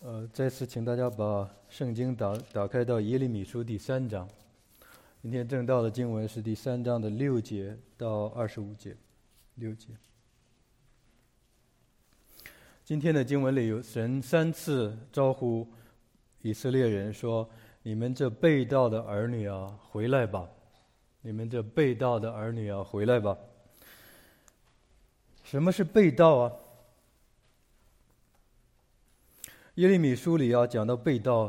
再次请大家把圣经打开到耶利米书第3章。今天正道的经文是第3章的6节到25节，6节。今天的经文里有神3次招呼以色列人说：“你们这背道的儿女啊，回来吧！你们这背道的儿女啊，回来吧！”什么是背道啊？耶利米书里要讲到背道，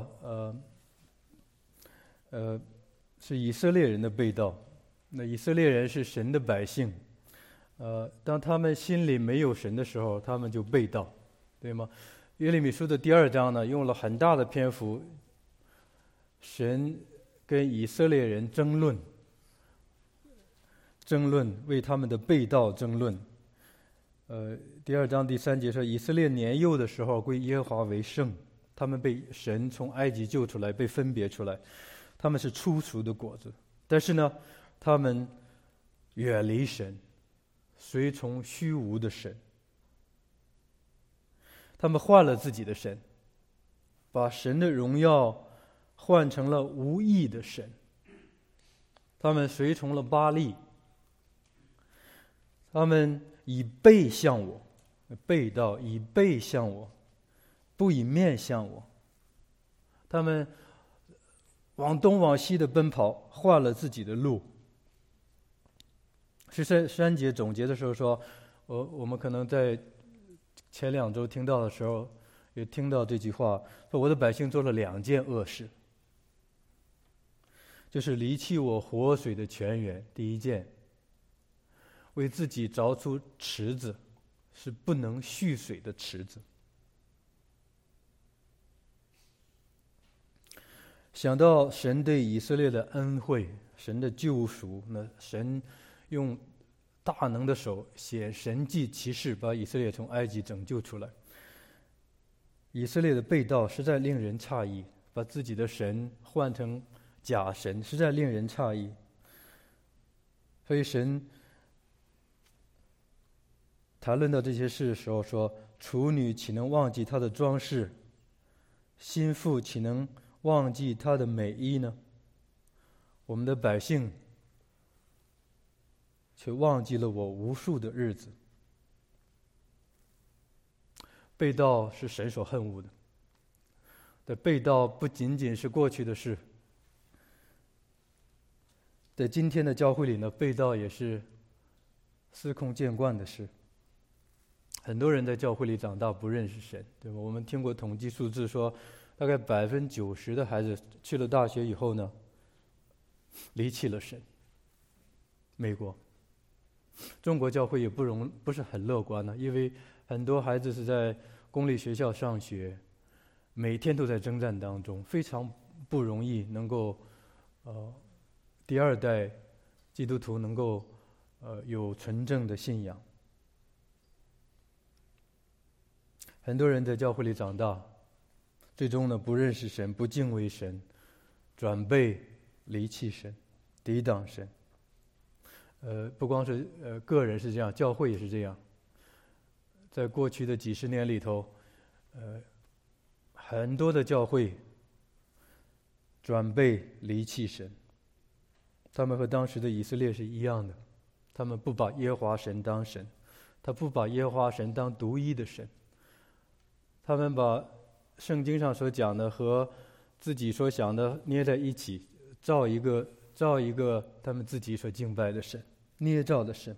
是以色列人的背道。那以色列人是神的百姓，当他们心里没有神的时候，他们就背道，对吗？耶利米书的第2章呢，用了很大的篇幅，神跟以色列人争论，为他们的背道争论。第2章第3节说，以色列年幼的时候归耶和华为圣，他们被神从埃及救出来，被分别出来，他们是初熟的果子。但是呢，他们远离神，随从虚无的神，他们换了自己的神，把神的荣耀换成了无义的神，他们随从了巴力，他们以背向我，背道，以背向我，不以面向我。他们往东往西的奔跑，换了自己的路。13节总结的时候说，我们可能在前2周听到的时候也听到这句话，说我的百姓做了2件恶事，就是离弃我活水的泉源。第一件，为自己凿出池子，是不能蓄水的池子。想到神对以色列的恩惠，神的救赎，那神用大能的手写神迹奇事，把以色列从埃及拯救出来。以色列的背道实在令人诧异，把自己的神换成假神，实在令人诧异。所以神谈论到这些事的时候说，处女岂能忘记她的装饰，心腹岂能忘记她的美衣呢？我们的百姓却忘记了我无数的日子。背道是神所恨恶的，但背道不仅仅是过去的事，在今天的教会里呢，背道也是司空见惯的事。很多人在教会里长大不认识神，对吧？我们听过统计数字说，大概90%的孩子去了大学以后呢，离弃了神。美国、中国教会也不是很乐观呢，因为很多孩子是在公立学校上学，每天都在征战当中，非常不容易能够第2代基督徒能够有纯正的信仰。很多人在教会里长大，最终呢不认识神，不敬畏神，转背离弃神，抵挡神。不光是个人是这样，教会也是这样。在过去的几十年里头，很多的教会转背离弃神，他们和当时的以色列是一样的，他们不把耶和华神当神，他不把耶和华神当独一的神。他们把圣经上所讲的和自己所想的捏在一起，造一个他们自己所敬拜的神，捏造的神。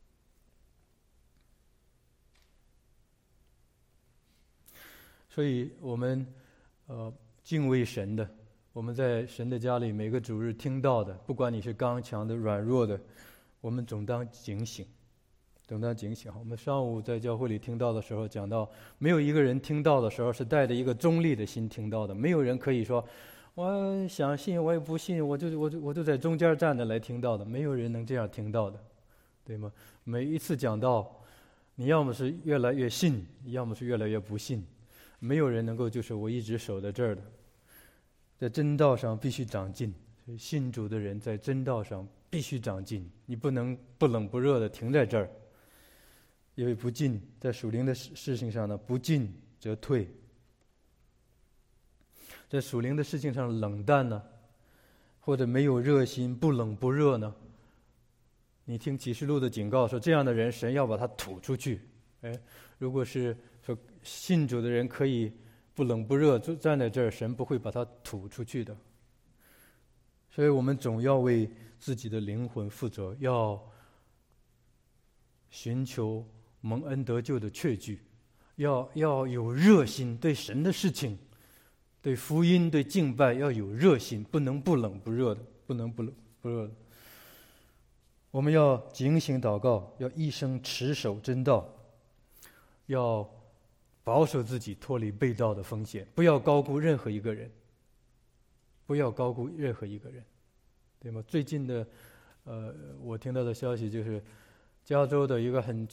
所以我们敬畏神的，我们在神的家里每个主日听到的，不管你是刚强的软弱的，我们总当警醒。我们上午在教会里听到的时候讲到，没有一个人听到的时候是带着一个中立的心听到的，没有人可以说我想信我也不信，我就在中间站着来听到的，没有人能这样听到的，对吗？每一次讲道，你要么是越来越信，要么是越来越不信，没有人能够就是我一直守在这儿的。在真道上必须长进，所以信主的人在真道上必须长进，你不能不冷不热的停在这儿。因为不进，在属灵的事情上呢，不进则退。 在属灵的事情上冷淡呢，或者没有热心，不冷不热呢？你听启示录的警告说，这样的人神要把他吐出去。如果是说信主的人可以不冷不热就站在这儿，神不会把他吐出去的。所以我们总要为自己的灵魂负责，要寻求蒙恩得救的确据，要有热心，对神的事情，对福音，对敬拜要有热心，不能不冷不热的，不能不冷不热的。我们要警醒祷告，要一生持守真道，要保守自己脱离背道的风险，不要高估任何一个人，不要高估任何一个人，对吗？最近的我听到的消息就是加州的一个很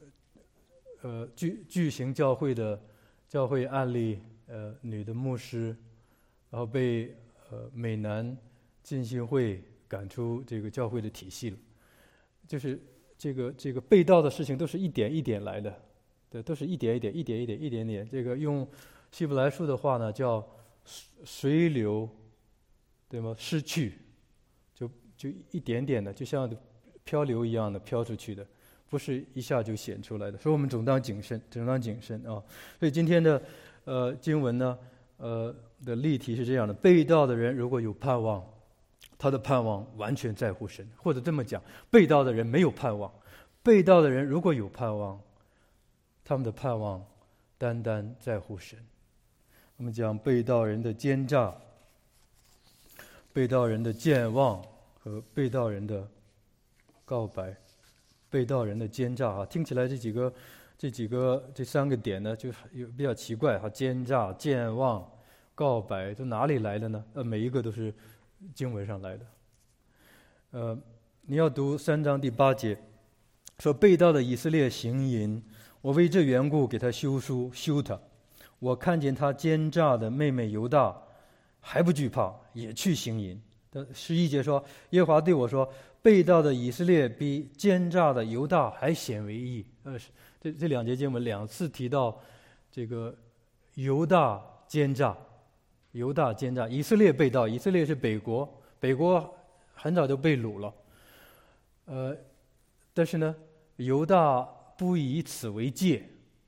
巨型教会案例，女的牧师然后被美南浸信会赶出这个教会的体系了。就是这个背道的事情都是一点一点来的，对，都是一点一点一点一点一点点。这个用希伯来书的话呢，叫随流，对吗？失去，就一点点的，就像漂流一样的飘出去的，不是一下就显出来的。所以我们总当谨慎，啊。所以今天的经文呢，的例题是这样的：背道的人如果有盼望，他的盼望完全在乎神，或者这么讲，背道的人没有盼望。背道的人如果有盼望，他们的盼望单单在乎神。我们讲背道人的奸诈、背道人的健忘和背道人的告白。背道人的奸诈啊，听起来这三个点呢，就有比较奇怪哈。奸诈、健忘、告白，都哪里来的呢？每一个都是经文上来的。你要读3章第8节，说背道的以色列行淫，我为这缘故给他休书休他。我看见他奸诈的妹妹犹大还不惧怕，也去行淫。11节说，耶和华对我说，背道的以色列比奸诈的犹大还显为义。这两节经文2次提到这个犹大奸诈，以色列背道，以色列是北国很早就被掳了。但是呢，犹大不以此为戒，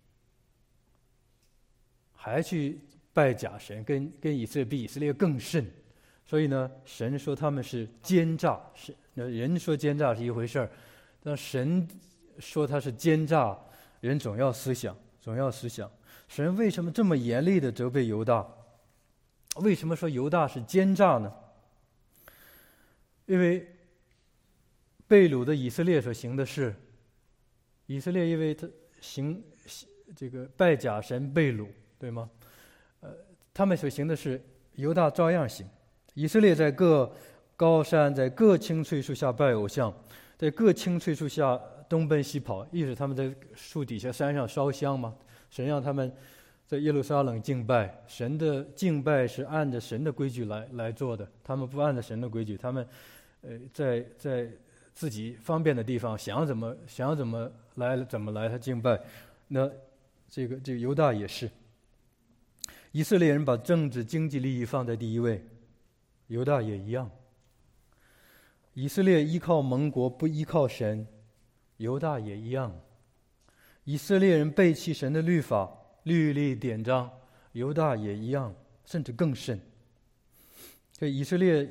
还去拜假神，跟以色列比以色列更甚。所以呢，神说他们是奸诈，人说奸诈是一回事儿，但神说他是奸诈，人总要思想。神为什么这么严厉地责备犹大？为什么说犹大是奸诈呢？因为被掳的以色列所行的事，以色列因为他行这个拜假神被掳，对吗？他们所行的事，犹大照样行。以色列在各高山，在各青翠树下拜偶像，在各青翠树下东奔西跑，意思他们在树底下山上烧香嘛。神让他们在耶路撒冷敬拜，神的敬拜是按着神的规矩来做的，他们不按照神的规矩，他们在自己方便的地方想怎么来他敬拜。那这个犹大也是，以色列人把政治经济利益放在第一位，犹大也一样。以色列依靠盟国不依靠神，犹大也一样。以色列人背弃神的律法律例典章，犹大也一样，甚至更甚。所以以色列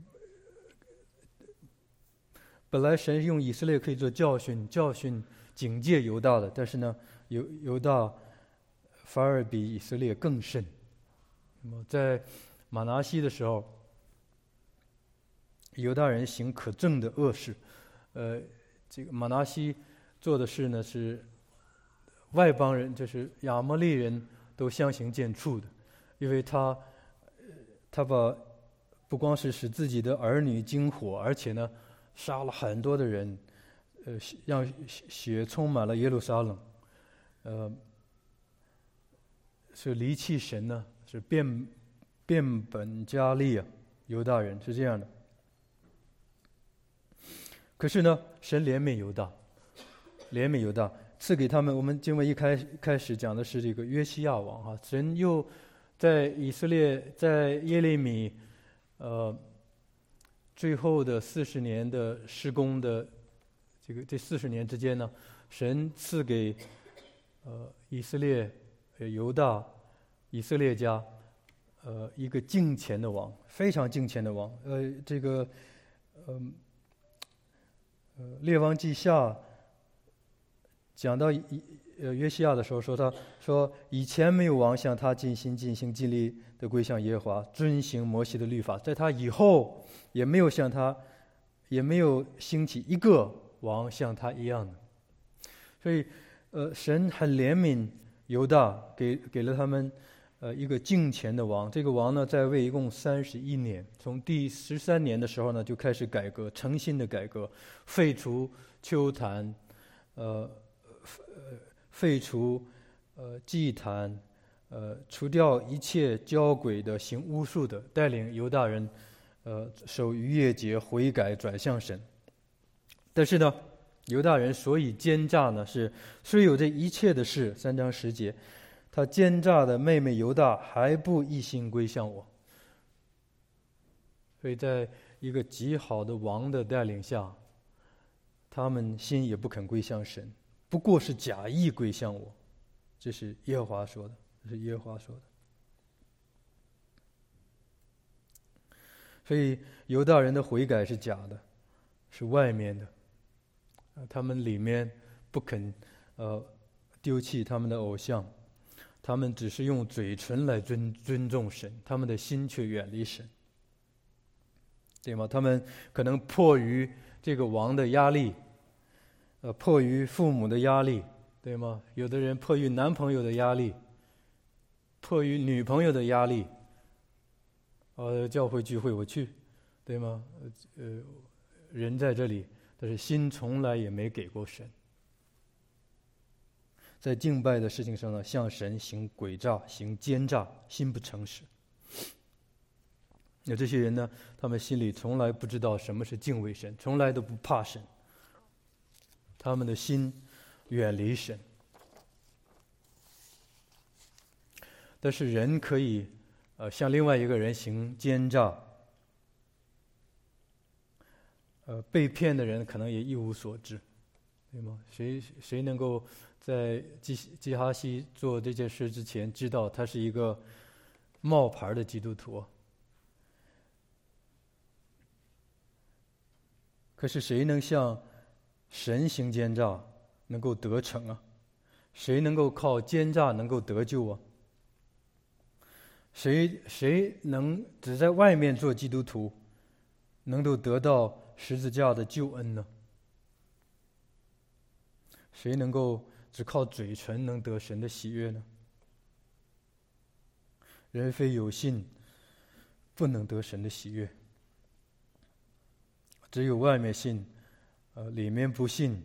本来神用以色列可以做教训警戒犹大的，但是呢，犹大反而比以色列更甚。那么在马拿西的时候，犹大人行可憎的恶事。这个马拿西做的事呢，是外邦人，就是亚摩利人都相形见绌的，因为他把不光是使自己的儿女经火，而且呢，杀了很多的人，让血充满了耶路撒冷，是离弃神呢，是变本加厉啊！犹大人是这样的。可是呢，神怜悯犹大，赐给他们。我们经文一开始讲的是这个约西亚王啊，神又在以色列，在耶利米，最后的40年的施工的这40年之间呢，神赐给以色列、犹大、以色列家一个敬虔的王，非常敬虔的王。列王记下讲到约西亚的时候，说以前没有王像他尽心尽性尽力的归向耶和华，遵行摩西的律法，在他以后也没有兴起一个王像他一样的。所以神很怜悯犹大，给了他们一个敬虔的王。这个王呢在位一共31年，从第13年的时候呢就开始改革，诚心的改革，废除丘坛，废除祭坛，除掉一切交鬼的、行巫术的，带领犹大人守逾越节，悔改转向神。但是呢，犹大人所以奸诈呢，是虽有这一切的事，3章10节，他奸诈的妹妹犹大还不一心归向我。所以在一个极好的王的带领下，他们心也不肯归向神，不过是假意归向我。这是耶和华说的，这是耶和华说的。所以犹大人的悔改是假的，是外面的，他们里面不肯丢弃他们的偶像，他们只是用嘴唇来尊重神，他们的心却远离神，对吗？他们可能迫于这个王的压力，迫于父母的压力，对吗？有的人迫于男朋友的压力，迫于女朋友的压力，教会聚会我去，对吗？人在这里，但是心从来也没给过神。在敬拜的事情上呢，向神行诡诈，行奸诈，心不诚实。那这些人呢，他们心里从来不知道什么是敬畏神，从来都不怕神，他们的心远离神。但是人可以向另外一个人行奸诈，被骗的人可能也一无所知，对吗？谁能够在基哈西做这件事之前知道他是一个冒牌的基督徒？可是谁能向神行奸诈能够得逞啊？谁能够靠奸诈能够得救啊？谁能只在外面做基督徒能够得到十字架的救恩呢？谁能够只靠嘴唇能得神的喜悦呢？人非有信不能得神的喜悦，只有外面信里面不信，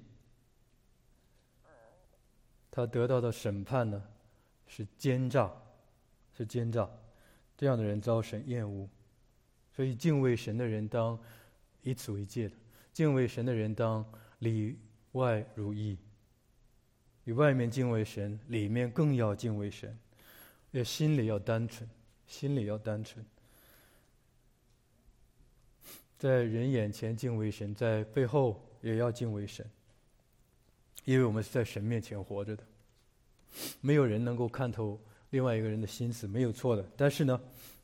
他得到的审判呢是奸诈，是奸诈。这样的人遭神厌恶。所以敬畏神的人当以此为戒的，敬畏神的人当里外如一。你外面敬畏神，里面更要敬畏神，也心里要单纯，心里要单纯。在人眼前敬畏神，在背后也要敬畏神，因为我们是在神面前活着的，没有人能够看透另外一个人的心思，没有错的。但是呢，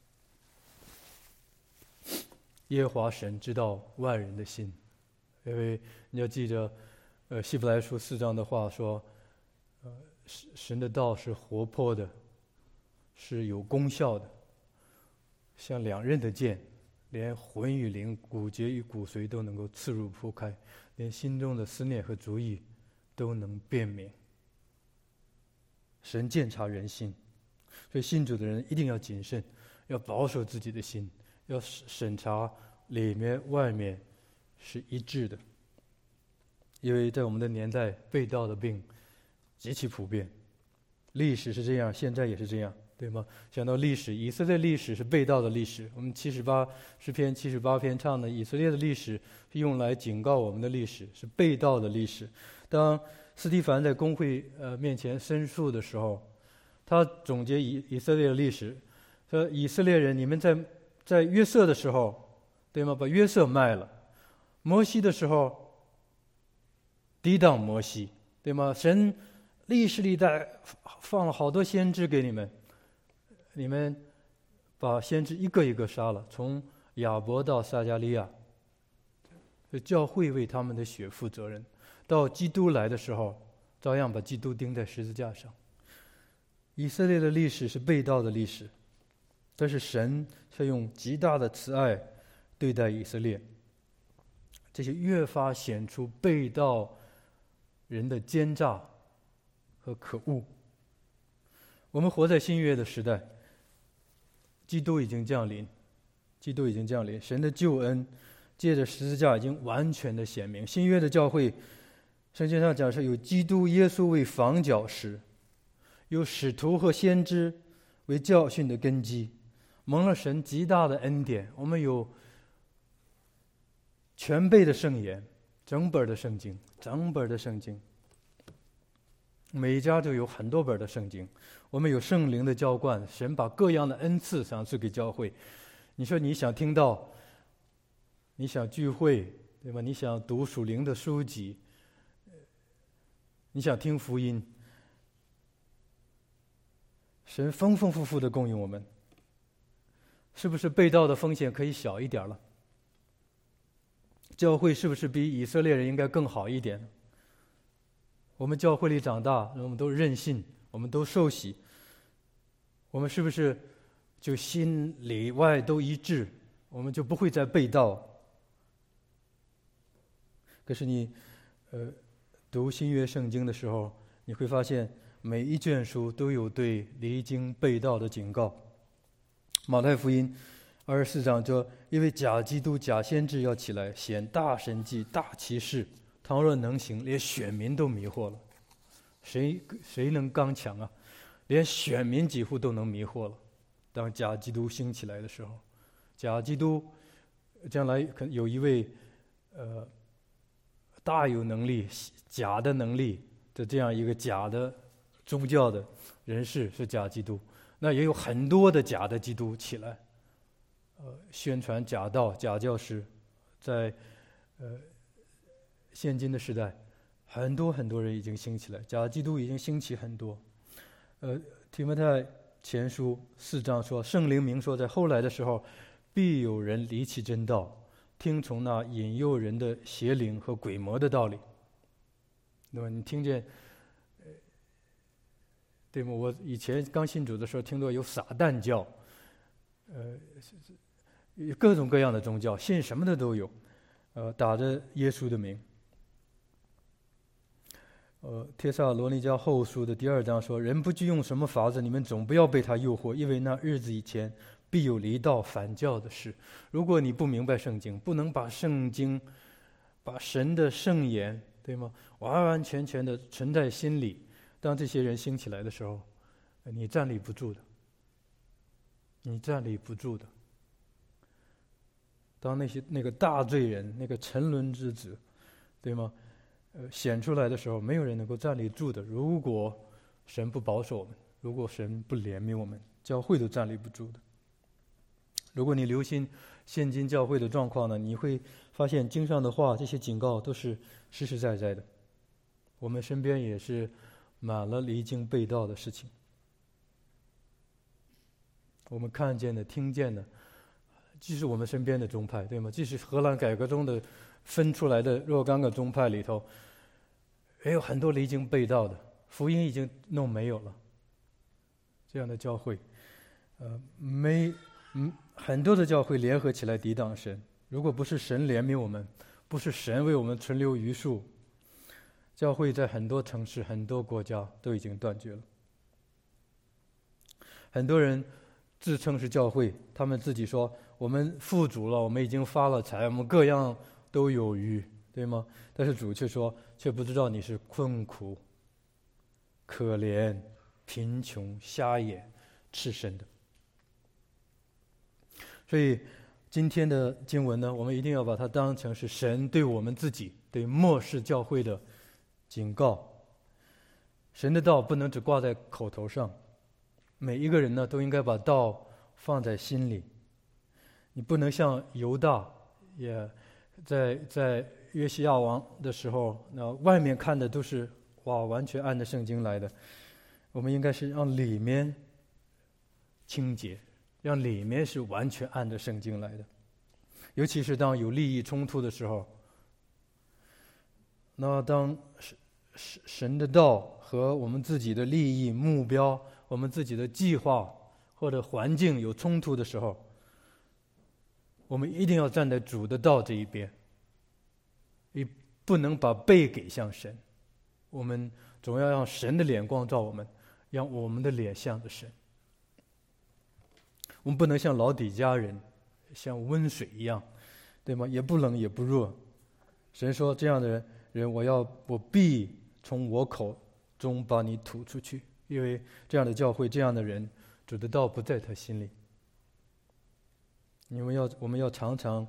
耶和华神知道万人的心，因为你要记着希伯来书4章的话说，神的道是活泼的，是有功效的，像两刃的剑，连魂与灵、骨节与骨髓都能够刺入剖开，连心中的思念和主意都能辨明。神鉴察人心，所以信主的人一定要谨慎，要保守自己的心，要审查里面外面是一致的。因为在我们的年代，背道的病极其普遍，历史是这样，现在也是这样，对吗？想到历史，以色列历史是背道的历史。我们诗篇78篇唱的以色列的历史是用来警告我们的历史，是背道的历史。当司提反在公会面前申诉的时候，他总结以色列的历史说以色列人，你们在约瑟的时候，对吗？把约瑟卖了。摩西的时候抵挡摩西，对吗？神历世历代放了好多先知给你们，你们把先知一个一个杀了，从亚伯到撒迦利亚。教会为他们的血负责任，到基督来的时候，照样把基督钉在十字架上。以色列的历史是背道的历史，但是神却用极大的慈爱对待以色列，这些越发显出背道人的奸诈和可恶。我们活在新约的时代，基督已经降临，神的救恩借着十字架已经完全的显明。新约的教会，圣经上讲是有基督耶稣为房角石，有使徒和先知为教训的根基，蒙了神极大的恩典。我们有全备的圣言，整本的圣经，每一家都有很多本的圣经。我们有圣灵的浇灌，神把各样的恩赐赏赐给教会。你说你想听到，你想聚会，对吧？你想读属灵的书籍，你想听福音，神丰丰富富的供应我们，是不是背道的风险可以小一点了？教会是不是比以色列人应该更好一点？我们教会里长大，我们都任性，我们都受洗，我们是不是就心里外都一致？我们就不会再背道。可是你读新约圣经的时候，你会发现每一卷书都有对离经背道的警告。马太福音24章说，因为假基督假先知要起来显大神迹大奇事，倘若能行，连选民都迷惑了。谁能刚强啊？连选民几乎都能迷惑了。当假基督兴起来的时候，假基督将来可能有一位大有能力假的能力的这样一个假的宗教的人士是假基督，那也有很多的假的基督起来，宣传假道假教师。在现今的时代，很多人已经兴起来，假基督已经兴起很多。提摩太前书4章说，圣灵明说，在后来的时候，必有人离弃真道，听从那引诱人的邪灵和鬼魔的道理。那么你听见，对吗？我以前刚信主的时候，听到有撒旦教，各种各样的宗教，信什么的都有，打着耶稣的名。帖撒罗尼迦后书的第2章说，人不惧用什么法子，你们总不要被他诱惑，因为那日子以前必有离道反教的事。如果你不明白圣经，不能把圣经把神的圣言，对吗，完完全全的存在心里，当这些人兴起来的时候，你站立不住的。当那个大罪人，那个沉沦之子，对吗，显出来的时候，没有人能够站立住的。如果神不保守我们，如果神不怜悯我们，教会都站立不住的。如果你留心现今教会的状况呢，你会发现经上的话，这些警告都是实实在在的。我们身边也是满了离经背道的事情，我们看见的听见的，即是我们身边的宗派，对吗？即使荷兰改革中的分出来的若干个宗派里头，也有很多离经背道的，福音已经弄没有了。这样的教会，很多的教会联合起来抵挡神。如果不是神怜悯我们，不是神为我们存留余数，教会在很多城市、很多国家都已经断绝了。很多人自称是教会，他们自己说我们富足了，我们已经发了财，我们各样都有余，对吗？但是主却说，却不知道你是困苦、可怜、贫穷、瞎眼、赤身的。所以今天的经文呢，我们一定要把它当成是神对我们自己、对末世教会的警告。神的道不能只挂在口头上，每一个人呢都应该把道放在心里。你不能像犹大，也在约西亚王的时候，那外面看的都是完全按着圣经来的。我们应该是让里面清洁，让里面是完全按着圣经来的。尤其是当有利益冲突的时候，那当神的道和我们自己的利益目标、我们自己的计划或者环境有冲突的时候，我们一定要站在主的道这一边，也不能把背给向神。我们总要让神的脸光照我们，让我们的脸向着神。我们不能像老底嘉人，像温水一样，对吗？也不冷也不热。神说这样的人，我必从我口中把你吐出去，因为这样的教会，这样的人，主的道不在他心里。我们要常常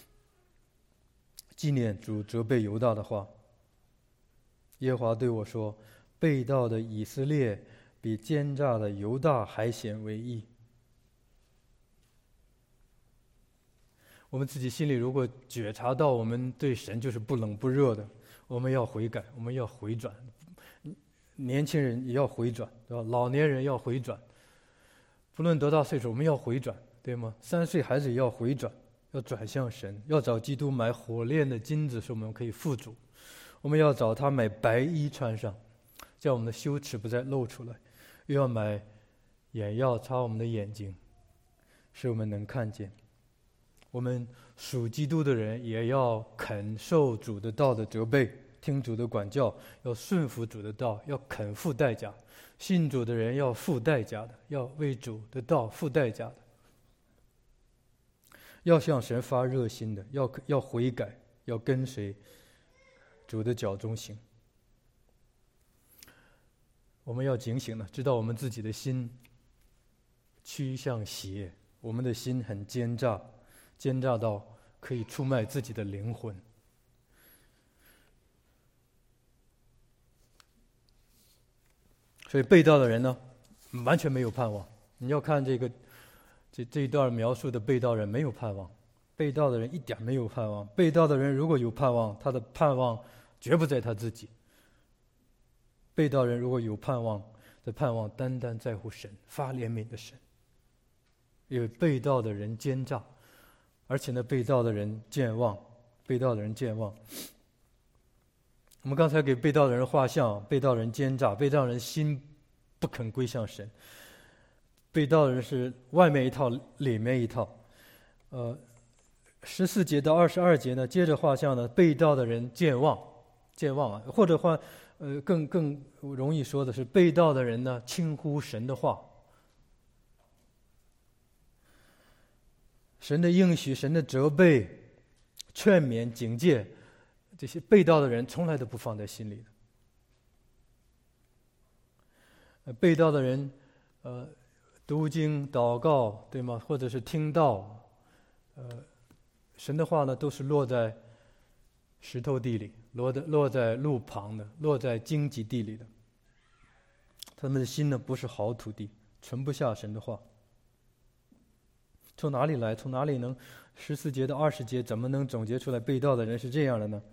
纪念主责备犹大的话。耶和华对我说：背道的以色列比奸诈的犹大还显为义。我们自己心里如果觉察到我们对神就是不冷不热的，我们要悔改，我们要回转。年轻人也要回转，对吧？老年人要回转，不论多大岁数，我们要回转，对吗？3岁孩子也要回转，要转向神，要找基督买火炼的金子，使我们可以富足。我们要找他买白衣穿上，叫我们的羞耻不再露出来；又要买眼药擦我们的眼睛，使我们能看见。我们属基督的人也要肯受主的道的责备，听主的管教，要顺服主的道，要肯付代价。信主的人要付代价的，要为主的道付代价的，要向神发热心的，要悔改，要跟随主的脚中行。我们要警醒了，知道我们自己的心趋向邪，我们的心很奸诈，奸诈到可以出卖自己的灵魂。所以背道的人呢，完全没有盼望。你要看这一段描述的背道人没有盼望，背道的人一点没有盼望。背道的人如果有盼望，他的盼望绝不在他自己。背道人如果有盼望的盼望，单单在乎神，发怜悯的神。因为背道的人奸诈，而且呢，背道的人健忘，背道的人健忘。我们刚才给背道的人画像，背道的人奸诈，背道的人心不肯归向神。背道的人是外面一套，里面一套。14节到22节呢，接着画像呢，背道的人健忘啊，或者话，更容易说的是，背道的人呢，轻忽神的话。神的应许、神的责备、劝勉、警戒，这些背道的人从来都不放在心里的。背道的人，读经、祷告，对吗？或者是听道，神的话呢，都是落在石头地里，落在路旁的，落在荆棘地里的。他们的心呢，不是好土地，存不下神的话。从哪里来？从哪里能14节到20节怎么能总结出来背道的人是这样的呢？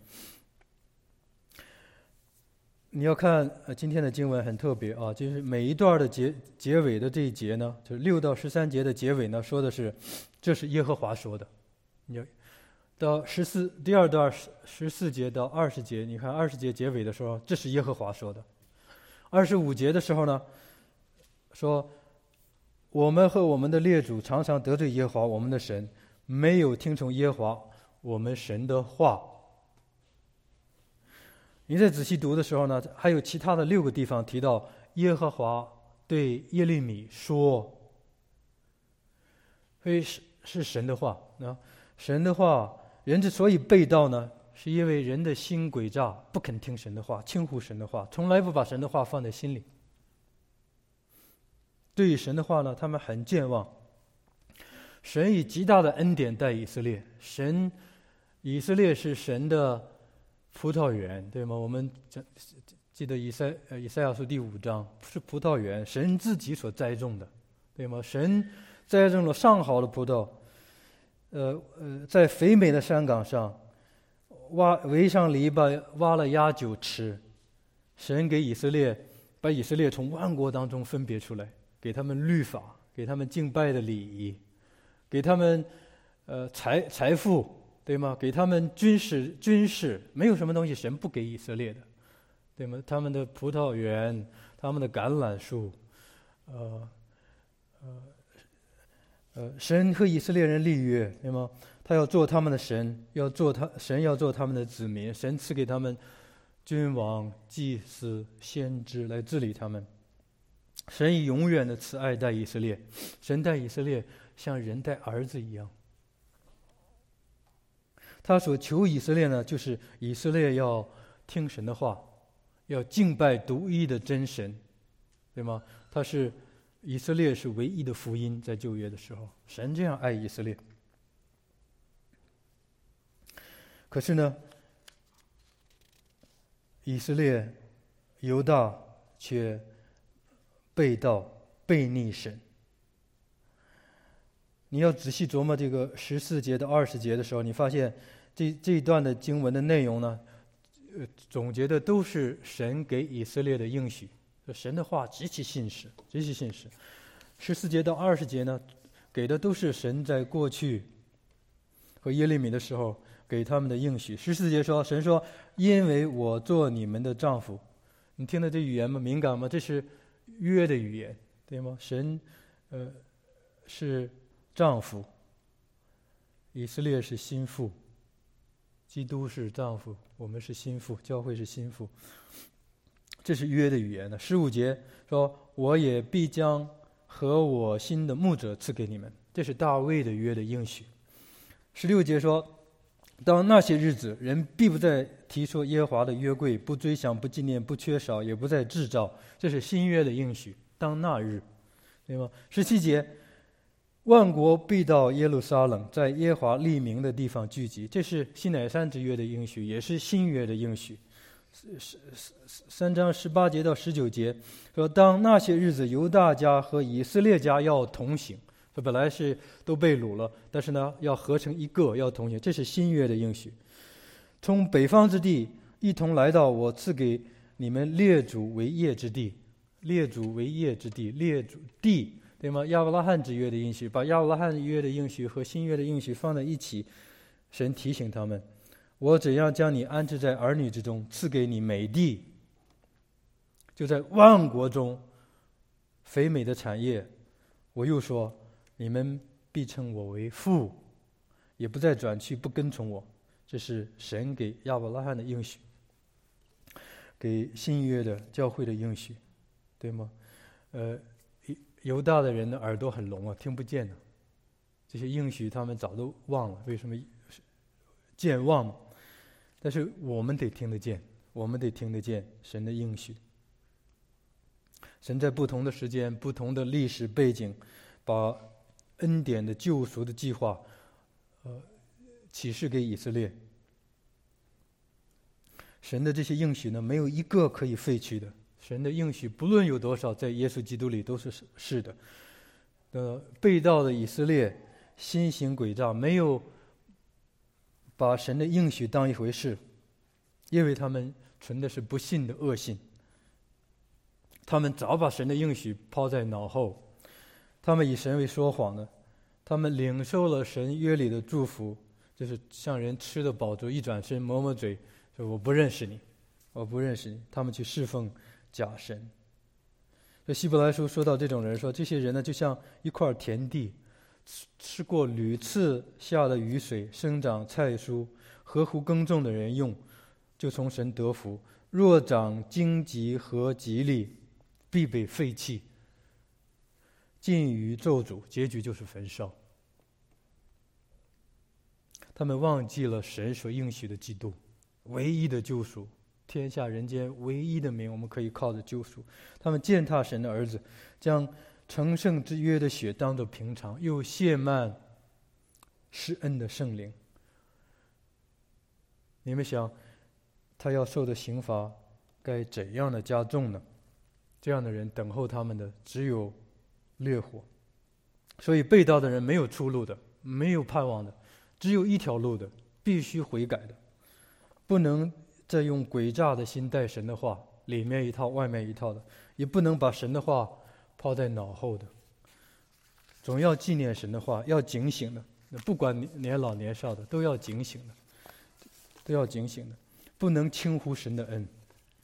你要看今天的经文很特别啊，就是每一段的结尾的这一节呢，就是6到13节的结尾呢，说的是这是耶和华说的。你到第二段14节到20节，你看20节结尾的时候，这是耶和华说的。25节的时候呢，说我们和我们的列祖常常得罪耶和华我们的神，没有听从耶和华我们神的话。你再仔细读的时候呢，还有其他的6个地方提到耶和华对耶利米说，所以是神的话。神的话，人之所以背道呢，是因为人的心诡诈，不肯听神的话，轻忽神的话，从来不把神的话放在心里。对于神的话呢，他们很健忘。神以极大的恩典待以色列，以色列是神的葡萄园，对吗？我们记得以赛亚书第5章，是葡萄园，神自己所栽种的，对吗？神栽种了上好的葡萄，在肥美的山岗上围上篱笆，挖了压酒吃。神给把以色列从万国当中分别出来，给他们律法，给他们敬拜的礼仪，给他们财富，对吗？给他们军事，没有什么东西神不给以色列的，对吗？他们的葡萄园，他们的橄榄树，神和以色列人立约，对吗？他要做他们的神，神要做他们的子民，神赐给他们君王、祭司、先知来治理他们。神以永远的慈爱待以色列，神待以色列像人待儿子一样。他所求以色列呢，就是以色列要听神的话，要敬拜独一的真神，对吗？以色列是唯一的福音，在旧约的时候，神这样爱以色列。可是呢，以色列、犹大却背逆神。你要仔细琢磨这个14节到20节的时候，你发现这一段的经文的内容呢，总结的都是神给以色列的应许。神的话极其信实。14节到20节呢，给的都是神在过去和耶利米的时候给他们的应许。14节说，神说：“因为我做你们的丈夫。”你听到这语言吗？敏感吗？这是约的语言，对吗？神是丈夫，以色列是心腹，基督是丈夫，我们是心腹，教会是心腹。这是约的语言呢。15节说：“我也必将和我心的牧者赐给你们。”这是大卫的约的应许。16节说：“当那些日子，人必不再提说耶和华的约柜，不追想，不纪念，不缺少，也不再制造。”这是新约的应许。当那日，对吗？17节，万国必到耶路撒冷，在耶和华立名的地方聚集。这是西乃山之约的应许，也是新约的应许。3章18节到19节说，当那些日子，犹大家和以色列家要同行。说本来是都被掳了，但是呢，要合成一个，要同行。这是新约的应许。从北方之地一同来到我赐给你们列祖为业之地。列祖为业之地，列祖地，对吗？亚伯拉罕之约的应许，把亚伯拉罕约的应许和新约的应许放在一起，神提醒他们：我怎样将你安置在儿女之中，赐给你美地，就在万国中肥美的产业。我又说，你们必称我为父，也不再转去不跟从我。这是神给亚伯拉罕的应许，给新约的教会的应许，对吗？犹大的人的耳朵很聋啊，听不见的。这些应许他们早都忘了，为什么健忘？但是我们得听得见，我们得听得见神的应许。神在不同的时间、不同的历史背景，把恩典的救赎的计划，启示给以色列。神的这些应许呢，没有一个可以废去的。神的应许不论有多少，在耶稣基督里都是的。背道的以色列心行诡诈，没有把神的应许当一回事，因为他们存的是不信的恶信。他们早把神的应许抛在脑后，他们以神为说谎的，他们领受了神约里的祝福，就是像人吃得饱足，一转身抹抹嘴，说我不认识你，我不认识你。他们去侍奉假神。这希伯来书说到这种人，说这些人呢，就像一块田地，吃过屡次下的雨水，生长菜蔬，合乎耕种的人用，就从神得福；若长荆棘和吉利，必被废弃，尽于咒诅，结局就是焚烧。他们忘记了神所应许的基督，唯一的救赎，天下人间唯一的名，我们可以靠着救赎。他们践踏神的儿子，将成圣之约的血当作平常，又亵慢施恩的圣灵。你们想，他要受的刑罚该怎样的加重呢？这样的人等候他们的只有烈火。 所以背道的人没有出路的，没有盼望的，只有一条路的，必须悔改的，不能再用诡诈的心待神的话，里面一套外面一套的，也不能把神的话抛在脑后的，总要纪念神的话，要警醒的，不管年老年少的都要警醒的，都要警醒的，不能轻忽神的恩，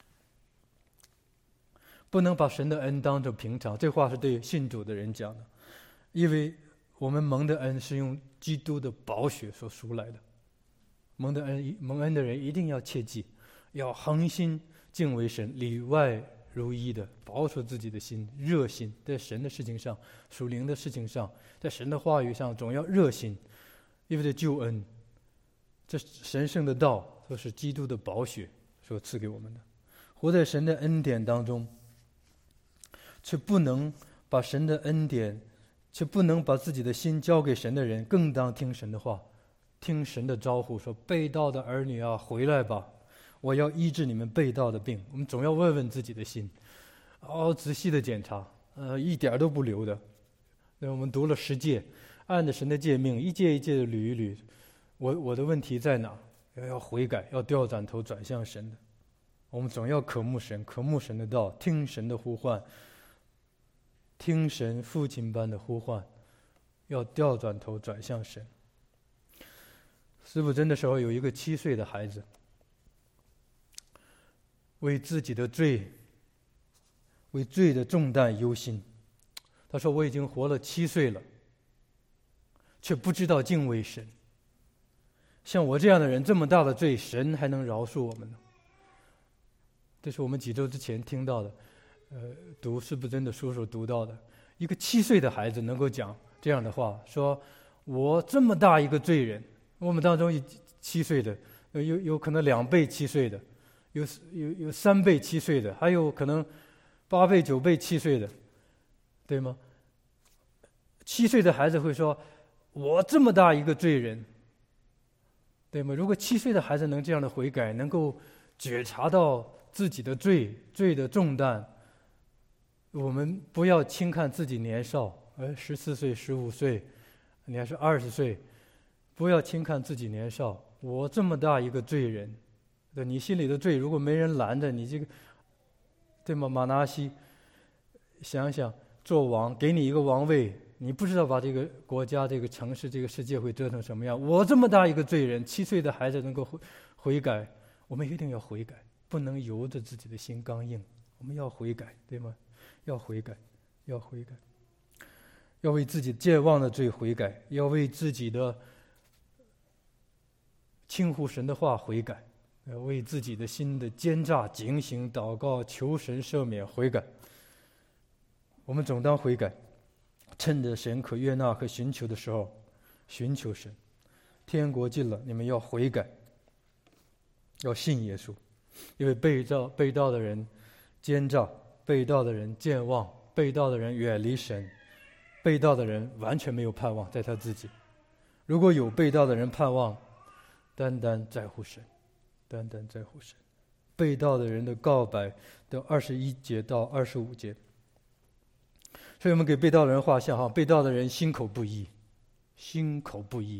不能把神的恩当作平常。这话是对信主的人讲的，因为我们蒙的恩是用基督的宝血所赎来的。蒙恩的人一定要切记，要恒心敬畏神，里外如一的保守自己的心，热心，在神的事情上，属灵的事情上，在神的话语上总要热心，因为这救恩，这神圣的道都是基督的宝血所赐给我们的。活在神的恩典当中，却不能把神的恩典，却不能把自己的心交给神的人，更当听神的话，听神的招呼，说背道的儿女啊，回来吧，我要医治你们背道的病。我们总要问问自己的心，仔细的检查，一点都不留的。那我们读了10诫，按着神的诫命一诫一诫的捋一捋，我的问题在哪？要悔改，要调转头转向神的。我们总要渴慕神，渴慕神的道，听神的呼唤，听神父亲般的呼唤，要调转头转向神。师父真的时候，有一个7岁的孩子，为自己的罪，为罪的重担忧心。他说：“我已经活了7岁了，却不知道敬畏神。像我这样的人，这么大的罪，神还能饶恕我们呢？”这是我们几周之前听到的，读师父真的叔叔读到的，一个7岁的孩子能够讲这样的话，说：“我这么大一个罪人。”我们当中有7岁的，有可能2倍7岁的，有3倍7岁的，还有可能8倍9倍7岁的，对吗？7岁的孩子会说：“我这么大一个罪人。”对吗？如果7岁的孩子能这样的悔改，能够觉察到自己的罪的重担，我们不要轻看自己年少，14岁、15岁，你还是20岁。不要轻看自己年少，我这么大一个罪人，对，你心里的罪如果没人拦着你，这个，对吗？马拿西，想想做王，给你一个王位，你不知道把这个国家、这个城市、这个世界会折腾什么样。我这么大一个罪人，7岁的孩子能够悔改，我们一定要悔改，不能由着自己的心刚硬，我们要悔改，对吗？要悔改，要悔改，要为自己健忘的罪悔改，要为自己的轻忽神的话悔改，为自己的心的奸诈警醒祷告，求神赦免悔改。我们总当悔改，趁着神可悦纳和寻求的时候寻求神。天国近了，你们要悔改，要信耶稣，因为背道的人奸诈，背道的人健忘，背道的人远离神，背道的人完全没有盼望在他自己。如果有背道的人盼望，单单在乎神，单单在乎神。背道的人的告白的21节到25节，所以我们给背道的人画像，背道的人心口不一，心口不一，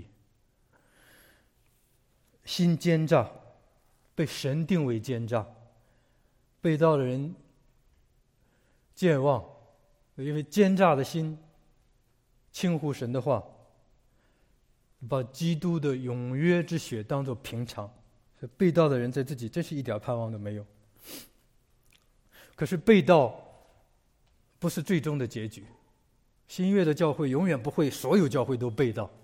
心奸诈，被神定为奸诈。背道的人健忘，因为奸诈的心轻忽神的话，把基督的永约之血当作平常，所以背道的人在自己真是一点盼望都没有。可是背道不是最终的结局，新约的教会永远不会所有教会都背道。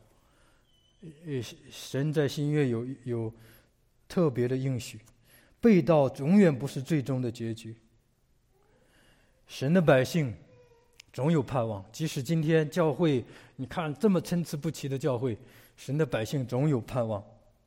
神在新约有特别的应许，背道永远不是最终的结局。神的百姓总有盼望，即使今天教会你看这么参差不齐的教会，神的百姓总有盼望。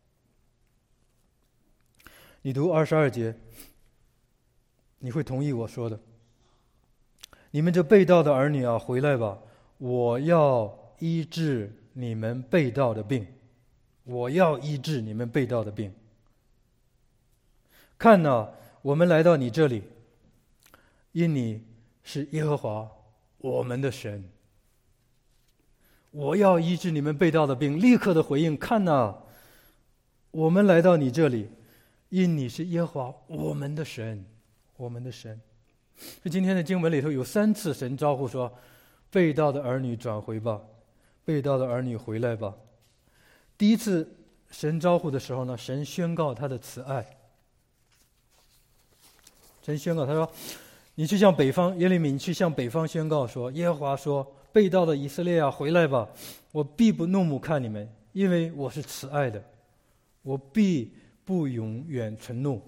你读22节，你会同意我说的。你们这背道的儿女啊，回来吧，我要医治你们背道的病，我要医治你们背道的病。看哪，我们来到你这里，因你是耶和华我们的神。 我要医治你们被盗的病。立刻的回应，看哪，我们来到你这里，因你是耶和华我们的神，我们的神。所以今天的经文里头有3次神招呼说，被盗的儿女转回吧，被盗的儿女回来吧。第一次神招呼的时候呢，神宣告他的慈爱。神宣告，他说，你去向北方，耶利米，你去向北方宣告说，耶和华说，被盗的以色列啊，回来吧，我必不怒目看你们，因为我是慈爱的，我必不永远存怒。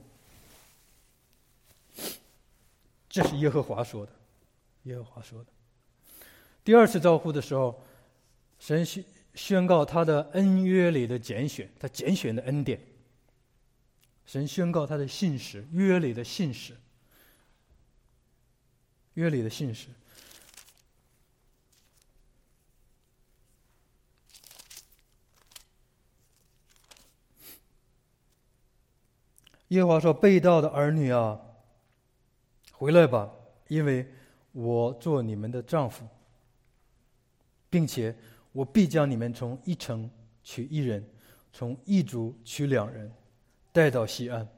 这是耶和华说的，耶和华说的。第二次招呼的时候，神宣告他的恩约里的拣选，他拣选的恩典。神宣告他的信实，约里的信实，约里的信实。耶和华说，被盗的儿女啊，回来吧，因为我做你们的丈夫，并且我必将你们从一城取一人，从一族取2人，带到西安。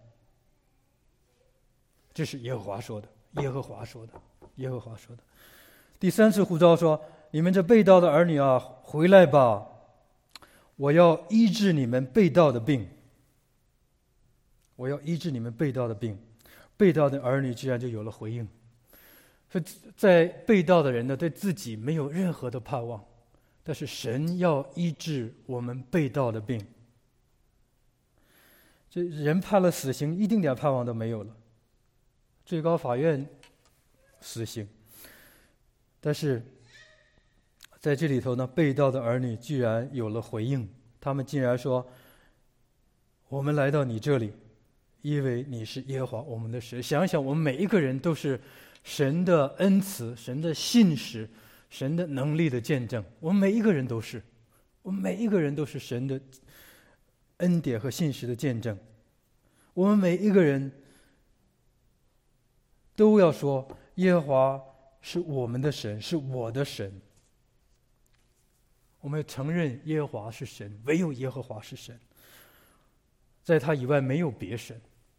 这是耶和华说的，耶和华说的，耶和华说的。第3次呼召说，你们这被盗的儿女啊，回来吧，我要医治你们被盗的病，我要医治你们被盗的病。被盗的儿女居然就有了回应。所以在被盗的人呢，对自己没有任何的盼望，但是神要医治我们被盗的病。这人判了死刑，一丁点盼望都没有了。最高法院死刑，但是在这里头呢，被盗的儿女居然有了回应，他们竟然说，我们来到你这里，因为你是耶和华我们的神。想想我们每一个人都是神的恩慈，神的信实，神的能力的见证。我们每一个人都是，我们每一个人都是神的恩典和信实的见证。我们每一个人都要说，耶和华是我们的神，是我的神。我们要承认耶和华是神，唯有耶和华是神，在他以外没有别神。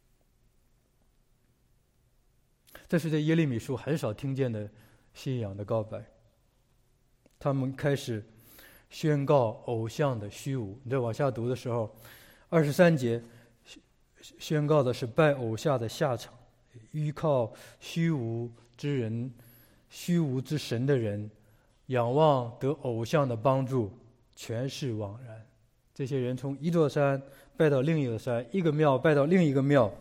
这是在耶利米书很少听见的信仰的告白。他们开始宣告偶像的虚无。你再往下读的时候，23节宣告的是拜偶像的下场，依靠虚无之人、虚无之神的人，仰望得偶像的帮助，全是枉然。这些人从一座山拜到另一个山，一个庙拜到另一个庙，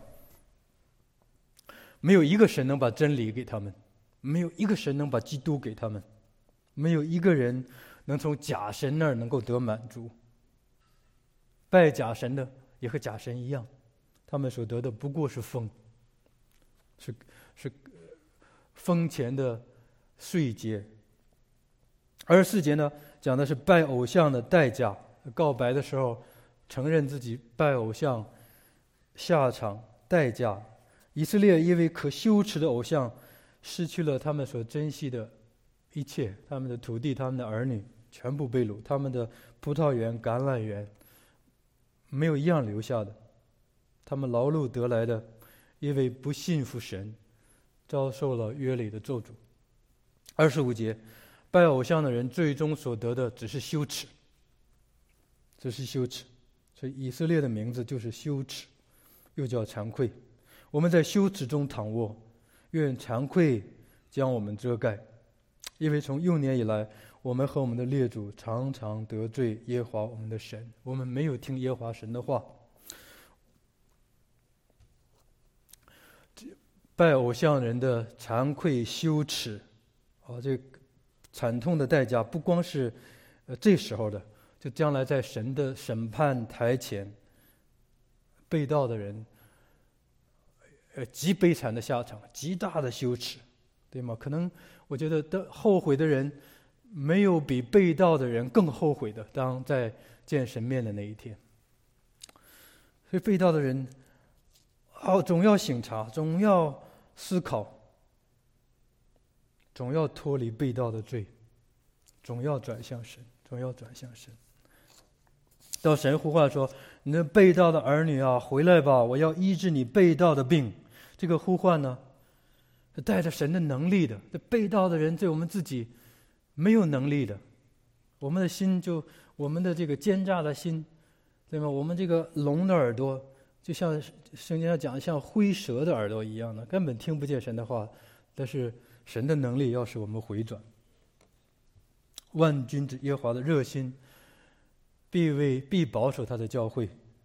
没有一个神能把真理给他们，没有一个神能把基督给他们，没有一个人能从假神那儿能够得满足。拜假神的也和假神一样，他们所得的不过是风，是风前的税阶。24节呢，讲的是拜偶像的代价。告白的时候承认自己拜偶像下场代价。以色列因为可羞耻的偶像失去了他们所珍惜的一切，他们的土地，他们的儿女全部被掳，他们的葡萄园、橄榄园没有一样留下的。他们劳碌得来的，因为不信服神，遭受了约里的咒诅。25节，拜偶像的人最终所得的只是羞耻，只是羞耻。所以以色列的名字就是羞耻，又叫惭愧。我们在羞耻中躺卧，愿惭愧将我们遮盖。因为从幼年以来，我们和我们的列祖常常得罪耶和华我们的神，我们没有听耶和华神的话。拜偶像人的惭愧羞耻，这惨痛的代价不光是这时候的，就将来在神的审判台前，被盗的人极悲惨的下场，极大的羞耻，对吗？可能我觉得后悔的人没有比被盗的人更后悔的，当在见神面的那一天。所以被盗的人总要省察，总要思考，总要脱离被盗的罪， 总要转向神，总要转向神。到神呼唤说：“你那背道的儿女啊，回来吧！我要医治你背道的病。”这个呼唤呢，是带着神的能力的。这背道的人对我们自己没有能力的，我们的心我们的这个奸诈的心，对吗？我们这个聋的耳朵，就像圣经上讲的，像灰蛇的耳朵一样的，根本听不见神的话。但是神的能力要使我们回转。万军之耶和华的热心，必保守他的教会。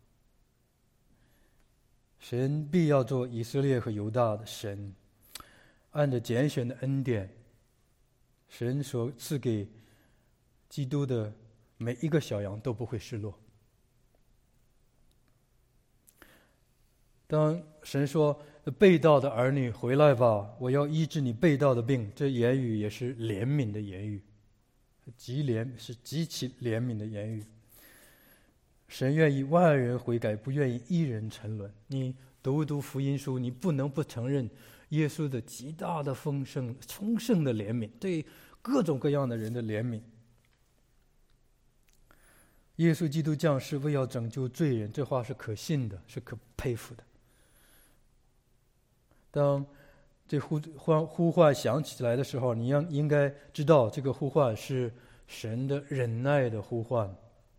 神必要做以色列和犹大的神，按着拣选的恩典，神所赐给基督的每一个小羊都不会失落。当神说背道的儿女回来吧，我要医治你背道的病，这言语也是怜悯的言语，是极其怜悯的言语。神愿意万人悔改，不愿意一人沉沦。你读福音书，你不能不承认耶稣的极大的丰盛的怜悯，对各种各样的人的怜悯。耶稣基督降世为要拯救罪人，这话是可信的，是可佩服的。当这呼唤响起来的时候，你应该知道，这个呼唤是神的忍耐的呼唤。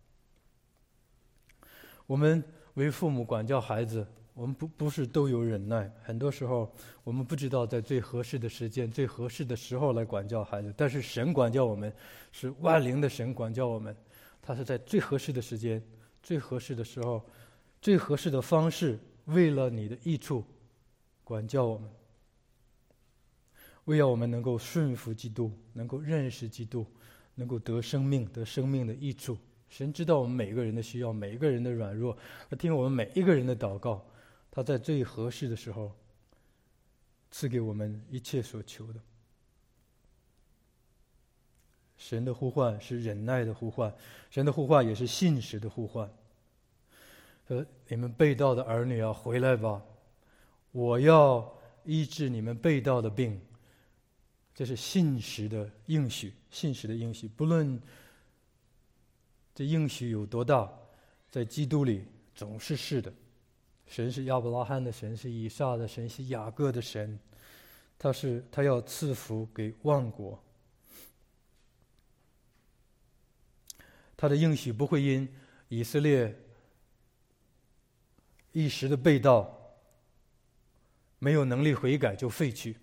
我们为父母管教孩子，我们不是都有忍耐，很多时候我们不知道在最合适的时间、最合适的时候来管教孩子。但是神管教我们，是万灵的神管教我们，他是在最合适的时间、最合适的时候、最合适的方式，为了你的益处管教我们，为要我们能够顺服基督，能够认识基督，能够得生命的益处。神知道我们每个人的需要，每一个人的软弱，他听我们每一个人的祷告，他在最合适的时候赐给我们一切所求的。神的呼唤是忍耐的呼唤，神的呼唤也是信实的呼唤。你们背道的儿女啊，回来吧！我要医治你们背道的病。这是信实的应许，信实的应许，不论这应许有多大，在基督里总是是的。神是亚伯拉罕的神，是以撒的神，是雅各的神，他要赐福给万国。他的应许不会因以色列一时的背道，没有能力悔改就废去。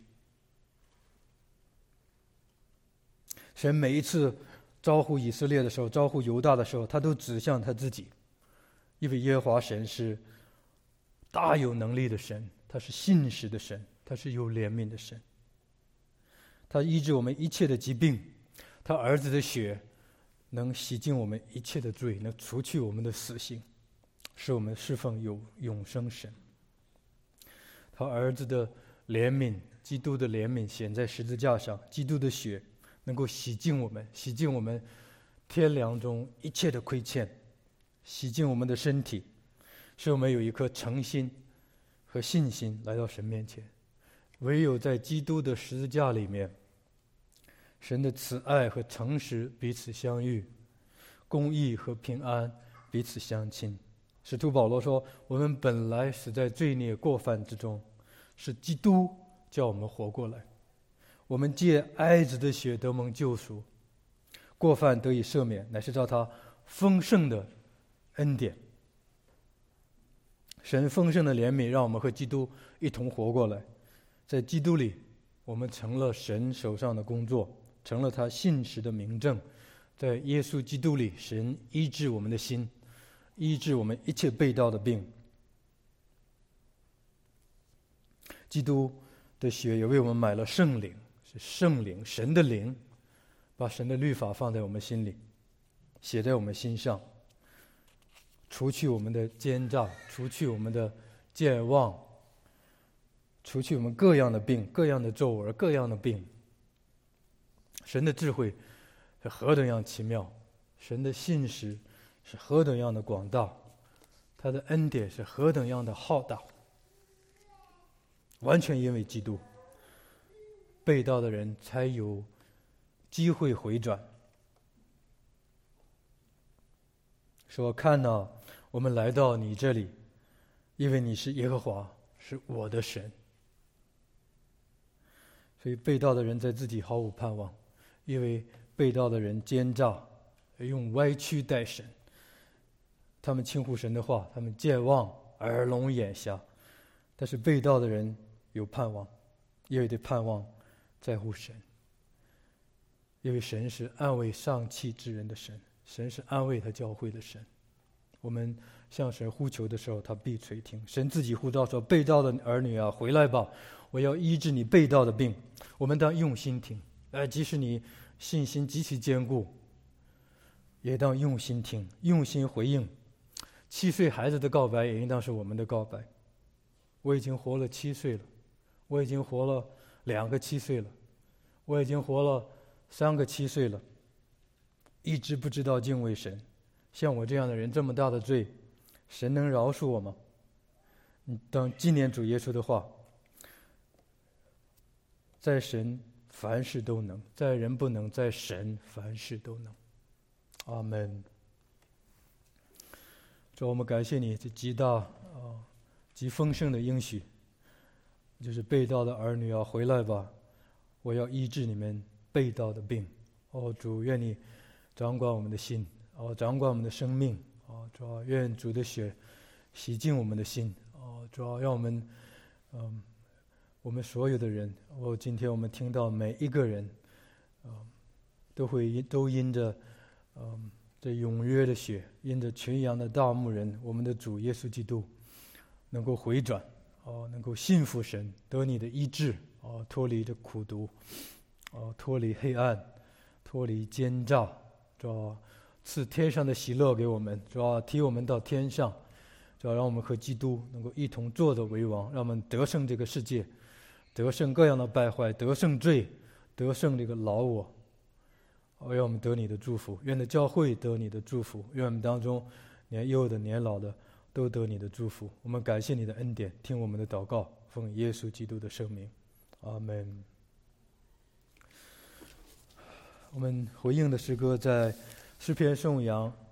神每一次招呼以色列的时候，招呼犹大的时候，他都指向他自己，因为耶和华神是大有能力的神，他是信实的神，他是有怜悯的神，他医治我们一切的疾病，他儿子的血能洗净我们一切的罪，能除去我们的死刑，使我们侍奉有永生神。他儿子的怜悯，基督的怜悯显在十字架上，基督的血能够洗净我们天良中一切的亏欠，洗净我们的身体，使我们有一颗诚心和信心来到神面前。唯有在基督的十字架里面，神的慈爱和诚实彼此相遇，公义和平安彼此相亲。使徒保罗说，我们本来死在罪孽过犯之中，是基督叫我们活过来。我们借爱子的血得蒙救赎，过犯得以赦免，乃是照他丰盛的恩典。神丰盛的怜悯让我们和基督一同活过来，在基督里我们成了神手上的工作，成了他信实的明证。在耶稣基督里，神医治我们的心，医治我们一切背道的病。基督的血也为我们买了圣灵，是圣灵，神的灵，把神的律法放在我们心里，写在我们心上，除去我们的奸诈，除去我们的健忘，除去我们各样的病，各样的皱纹，各样的病。神的智慧是何等样奇妙，神的信实是何等样的广大，他的恩典是何等样的浩大。完全因为基督，背道的人才有机会回转， 说：“看哪，我们来到你这里，因为你是耶和华，是我的神。”所以背道的人在自己毫无盼望，因为背道的人奸诈，用歪曲待神。他们轻忽神的话，他们健忘，耳聋眼瞎。但是背道的人有盼望，因为对盼望在乎神，因为神是安慰丧气之人的神，神是安慰他教会的神。我们向神呼求的时候，他必垂听。神自己呼召说：“背道的儿女啊，回来吧！我要医治你背道的病。”我们当用心听，即使你信心极其坚固，也当用心听，用心回应。7岁孩子的告白也应当是我们的告白。我已经活了7岁了，我已经活了2个7岁了，我已经活了3个7岁了，一直不知道敬畏神。像我这样的人，这么大的罪，神能饶恕我吗？你当纪念主耶稣的话，在神凡事都能，在人不能，在神凡事都能。阿们。主，我们感谢你这极大极丰盛的应许，就是背道的儿女要回来吧，我要医治你们背道的病。主，愿你掌管我们的心，掌管我们的生命，主，愿主的血洗净我们的心，主，让我们我们所有的人，今天我们听到每一个人都因着这永约的血，因着群羊的大牧人我们的主耶稣基督能够回转，能够信服神，得你的医治，脱离这苦毒，脱离黑暗，脱离奸诈，主，赐天上的喜乐给我们，主，提我们到天上，主，让我们和基督能够一同坐着为王，让我们得胜这个世界，得胜各样的败坏，得胜罪，得胜这个老我。愿我们得你的祝福，愿的教会得你的祝福，愿我们当中年幼的年老的都得你的祝福。我们感谢你的恩典，听我们的祷告，奉耶稣基督的圣名，阿们。我们回应的诗歌在诗篇颂扬